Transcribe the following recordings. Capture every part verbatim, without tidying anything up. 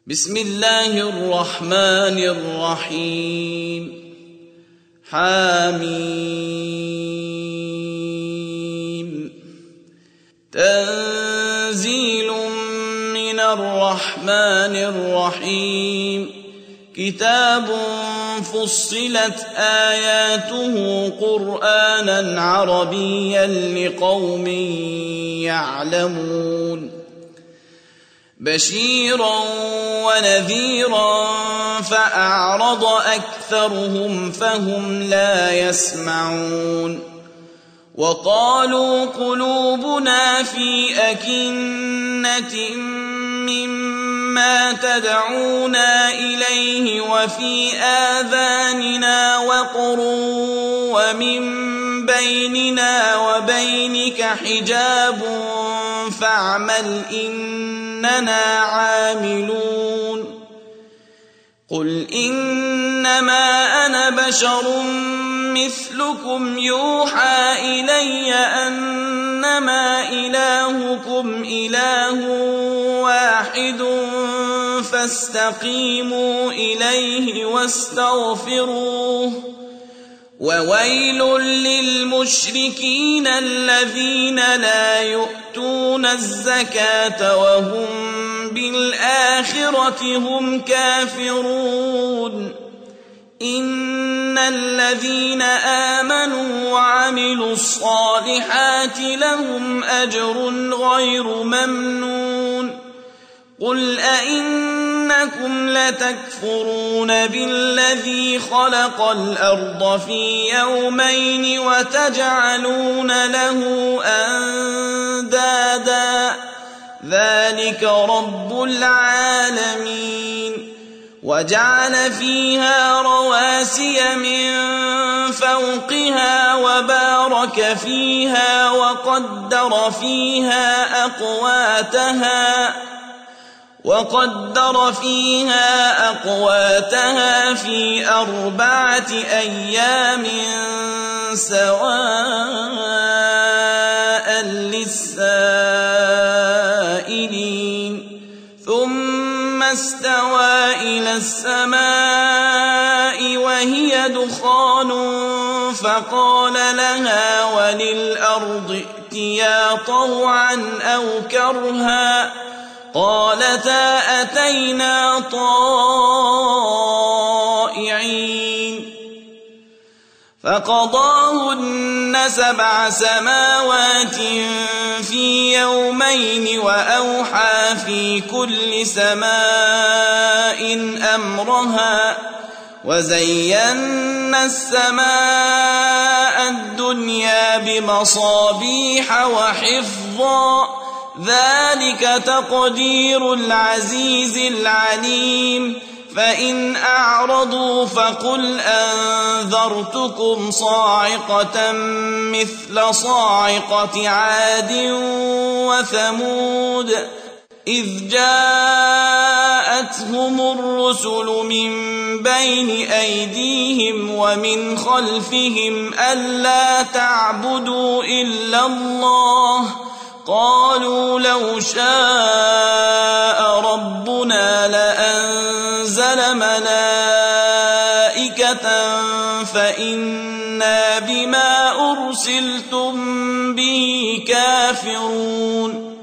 بسم الله الرحمن الرحيم حميم تنزيل من الرحمن الرحيم كتاب فصلت آياته قرآنا عربيا لقوم يعلمون بشيرا ونذيرا فأعرض أكثرهم فهم لا يسمعون وقالوا قلوبنا في أكنة مما تدعونا إليه وفي آذاننا وقر ومن بيننا وبينك حجاب فاعمل إننا عاملون قل إنما أنا بشر مثلكم يوحى إلي أنما إلهكم إله واحد فاستقيموا إليه واستغفروه وويل للمشركين الذين لا يؤتون الزكاة وهم بالآخرة هم كافرون إن الذين آمنوا وعملوا الصالحات لهم أجر غير ممنون قل أئنكم لتكفرون بالذي خلق الأرض في يومين وتجعلون له أندادا ذلك رب العالمين وجعل فيها رواسي من فوقها وبارك فيها وقدر فيها أقواتها وقدر فيها أقواتها في أربعة أيام سواء للسائلين ثم استوى إلى السماء وهي دخان فقال لها وللأرض ائتيا طوعا أو كرها قالتا أتينا طائعين فقضاهن سبع سماوات في يومين وأوحى في كل سماء أمرها وزينا السماء الدنيا بمصابيح وحفظا ذلك تقدير العزيز العليم فإن أعرضوا فقل أنذرتكم صاعقة مثل صاعقة عاد وثمود إذ جاءتهم الرسل من بين أيديهم ومن خلفهم ألا تعبدوا إلا الله قالوا لو شاء ربنا لأنزل ملائكة فإنا بما أرسلتم به كافرون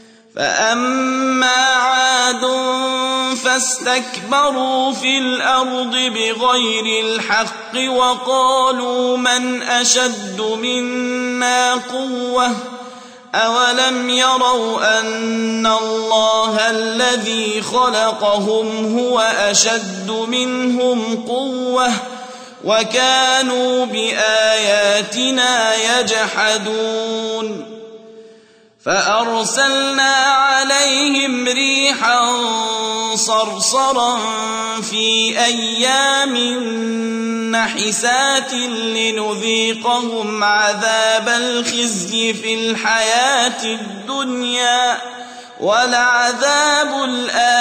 فأما عاد فاستكبروا في الأرض بغير الحق وقالوا من أشد منا قوة أولم يروا أن الله الذي خلقهم هو أشد منهم قوة وكانوا بآياتنا يجحدون فأرسلنا عليهم ريحا صرصرا في أيام نحسات لنذيقهم عذاب الخزي في الحياة الدنيا ولعذاب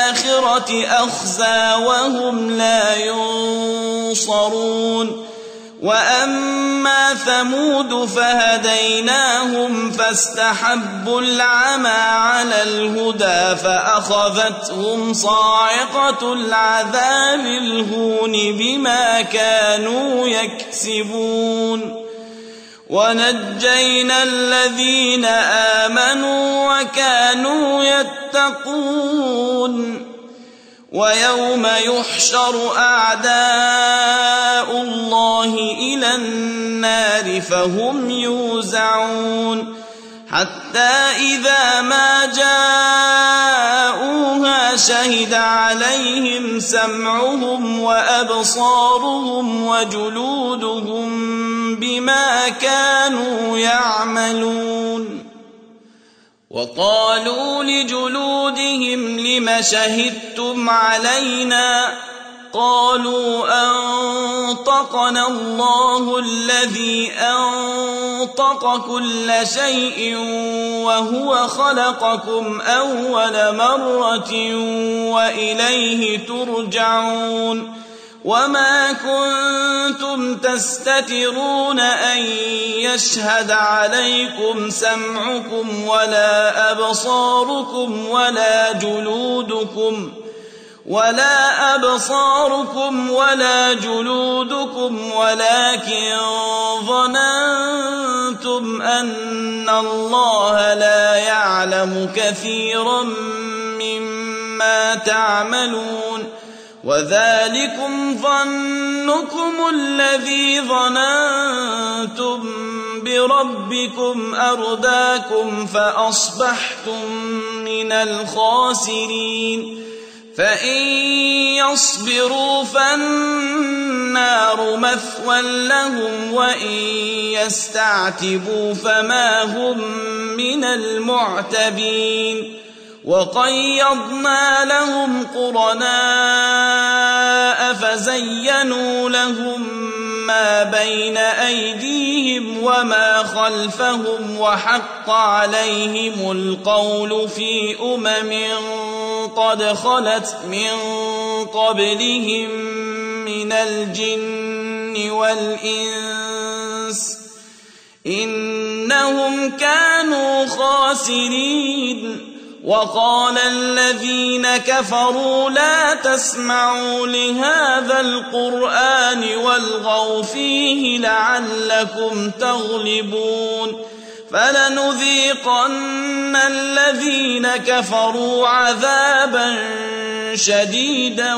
الآخرة أخزى وهم لا ينصرون وأما ثمود فهديناهم فاستحبوا العمى على الهدى فأخذتهم صاعقة العذاب الهون بما كانوا يكسبون ونجينا الذين آمنوا وكانوا يتقون ويوم يحشر أعداء الله إلى النار فهم يوزعون حتى إذا ما جاءوها شهد عليهم سمعهم وأبصارهم وجلودهم بما كانوا يعملون وقالوا لجلودهم لم شهدتم علينا قالوا أنطقنا الله الذي أنطق كل شيء وهو خلقكم أول مرة وإليه ترجعون وما كنتم تستترون أن يشهد عليكم سمعكم ولا أبصاركم ولا جلودكم ولا أبصاركم ولا جلودكم ولكن ظننتم أن الله لا يعلم كثيرا مما تعملون وذلكم ظنكم الذي ظننتم بربكم أرداكم فأصبحتم من الخاسرين فإن يصبروا فالنار مثوى لهم وإن يستعتبوا فما هم من المعتبين وقيضنا لهم قرناء فزينوا لهم ما بين أيديهم وما خلفهم وحق عليهم القول في أمم قد خلت من قبلهم من الجن والإنس إنهم كانوا خاسرين وقال الذين كفروا لا تسمعوا لهذا القرآن والغوا فيه لعلكم تغلبون فلنذيقن الذين كفروا عذابا شديدا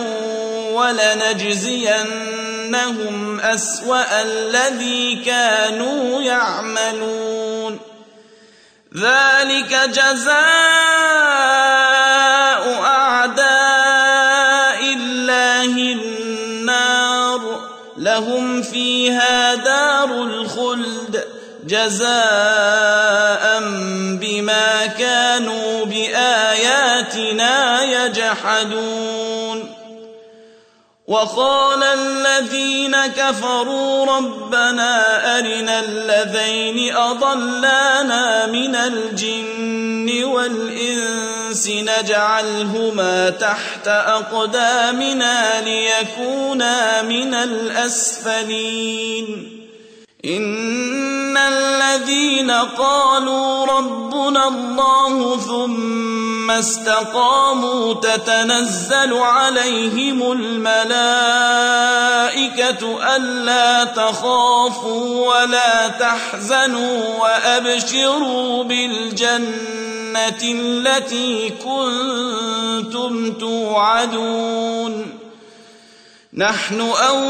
ولنجزينهم أسوأ الذي كانوا يعملون ذلك جزاء أعداء الله النار لهم فيها دار الخلد جزاء بما كانوا بآياتنا يجحدون وقال الذين كفروا ربنا أرنا الذين أضلانا من الجن والإنس نجعلهما تحت أقدامنا ليكونا من الأسفلين إن الذين قالوا ربنا الله ثم استقاموا تتنزل عليهم الملائكة ألا تخافوا ولا تحزنوا وأبشروا بالجنة التي كنتم توعدون نحن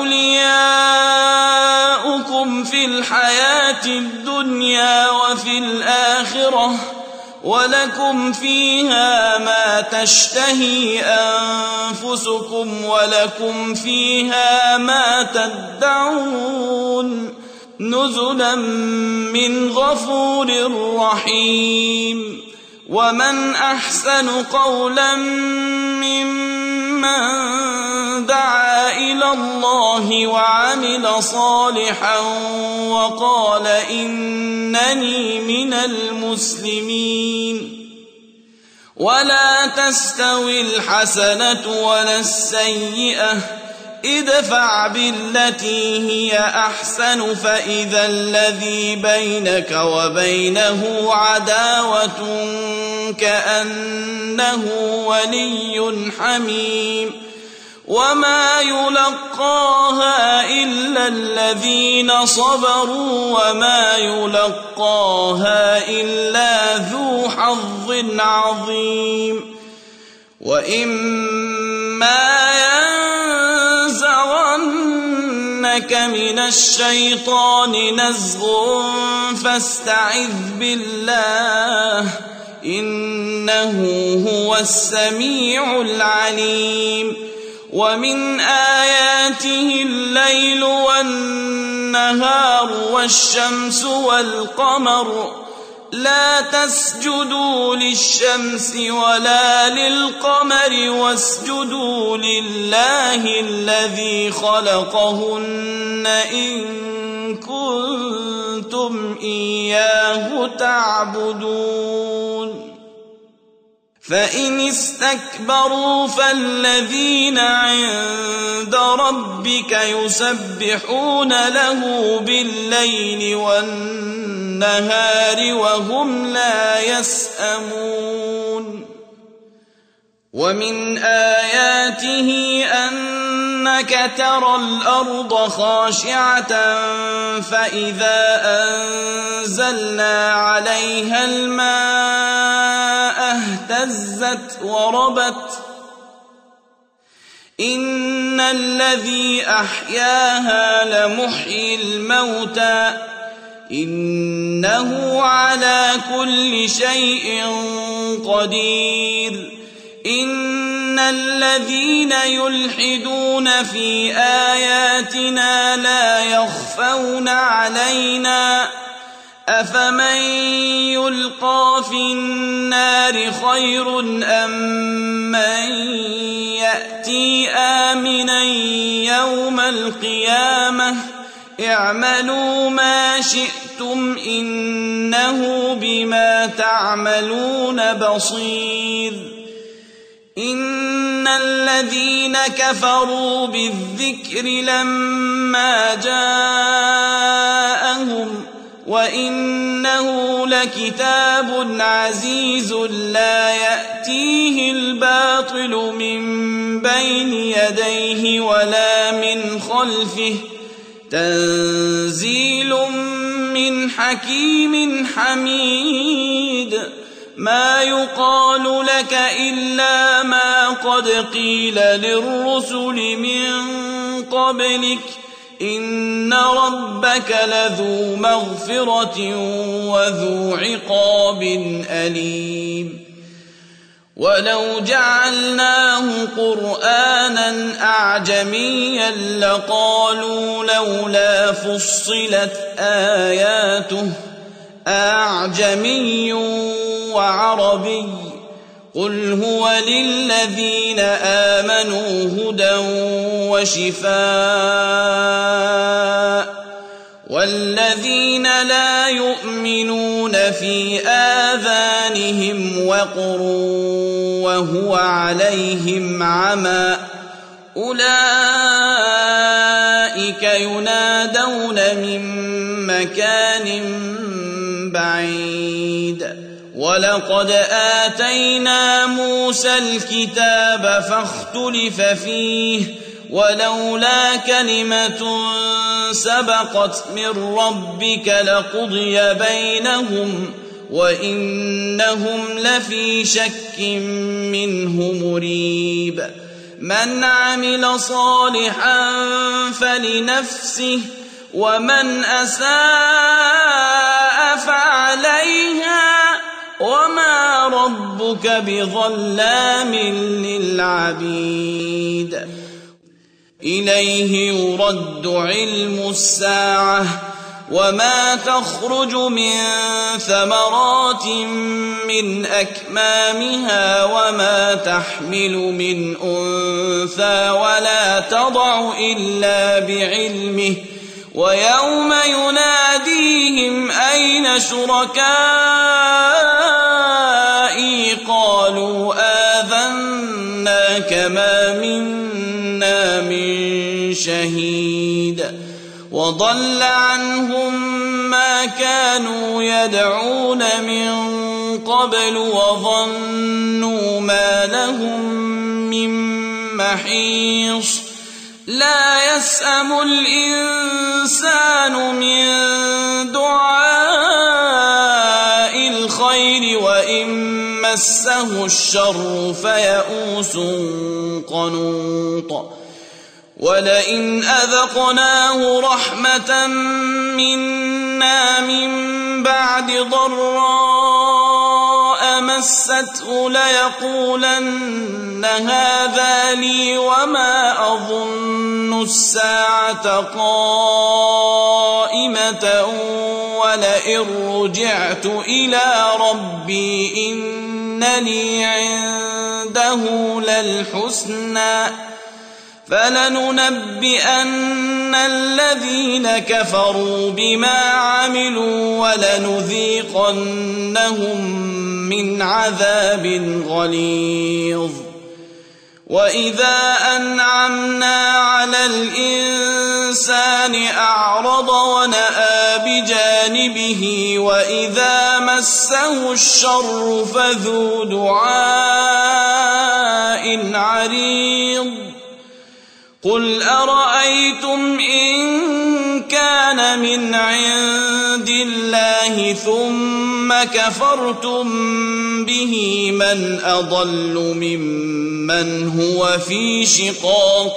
أولياؤكم في الحياة الدنيا وفي الآخرة ولكم فيها ما تشتهي أنفسكم ولكم فيها ما تدعون نزلا من غفور رحيم ومن أحسن قولا ممن دعا إلى الله وعمل صالحا وقال إنني من المسلمين ولا تستوي الحسنة ولا السيئة ادفع بالتي هي أحسن فإذا الذي بينك وبينه عداوة كأنه ولي حميم وما يلقاها إلا الذين صبروا وما يلقاها إلا ذو حظ عظيم وإما ينزغنك من الشيطان نزغ فاستعذ بالله إنه هو السميع العليم ومن آياته الليل والنهار والشمس والقمر لا تسجدوا للشمس ولا للقمر واسجدوا لله الذي خلقهن إن كنتم إياه تعبدون فإن استكبروا فالذين عند ربك يسبحون له بالليل والنهار وهم لا يسأمون ومن آياته أنك ترى الأرض خاشعة فإذا أنزلنا عليها الماء اهتزت وربت إن الذي أحياها لمحيي الموتى إنه على كل شيء قدير إن الذين يلحدون في آياتنا لا يخفون علينا أفمن يلقى في النار خير أم من يأتي آمنا يوم القيامة اعملوا ما شئتم إنه بما تعملون بصير إن الذين كفروا بالذكر لما جاءهم وإنه لكتاب عزيز لا يأتيه الباطل من بين يديه ولا من خلفه تنزيل من حكيم حميد ما يقال لك إلا ما قد قيل للرسل من قبلك إن ربك لذو مغفرة وذو عقاب أليم ولو جعلناه قرآنا أعجميا لقالوا لولا فصلت آياته أعجمي وعربي قل هو للذين آمنوا هدى وشفاء والذين لا يؤمنون في آذانهم وقر وهو عليهم عمى أولئك ينادون من مكان بعيد ولقد آتينا موسى الكتاب فاختلف فيه ولولا كلمة سبقت من ربك لقضي بينهم وإنهم لفي شك منه مريب من عمل صالحا فلنفسه ومن أساء فعليها وما ربك بظلام للعبيد إليه يرد علم الساعة وما تخرج من ثمرات من أكمامها وما تحمل من أنثى ولا تضع إلا بعلمه ويوم يناديهم أين شركائي قالوا آذناك ما منا من شهيد وضل عنهم ما كانوا يدعون من قبل وظنوا ما لهم من محيص لا يسأم الإنسان من دعاء الخير وإن مسه الشر فيئوس قنوط ولئن أذقناه رحمة منا من بعد ضراء مسته ليقولن هذا لي وما أظن الساعة قائمة ولئن رجعت إلى ربي إن لي عنده للحسنى فلننبئن الذين كفروا بما عملوا ولنذيقنهم من عذاب غليظ وإذا أنعمنا على الإنسان أعرض ونأى بجانبه وإذا مسه الشر فذو دعاء عريض قل أرأيتم إن كان من عند الله ثم كفرتم به من أضل ممن هو في شقاق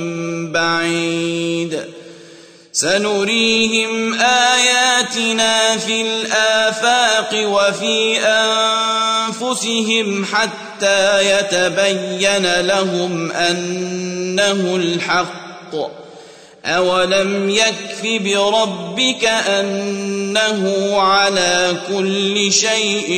بعيد سنريهم آياتنا في الآفاق وفي أنفسهم حتى يتبين لهم أنه الحق أولم يكف بربك أنه على كل شيء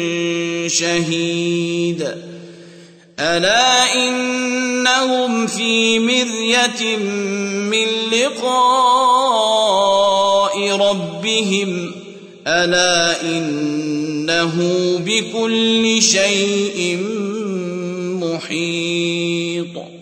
شهيد ألا إنهم في مرية من لقاء ربهم ألا إنه بكل شيء محيط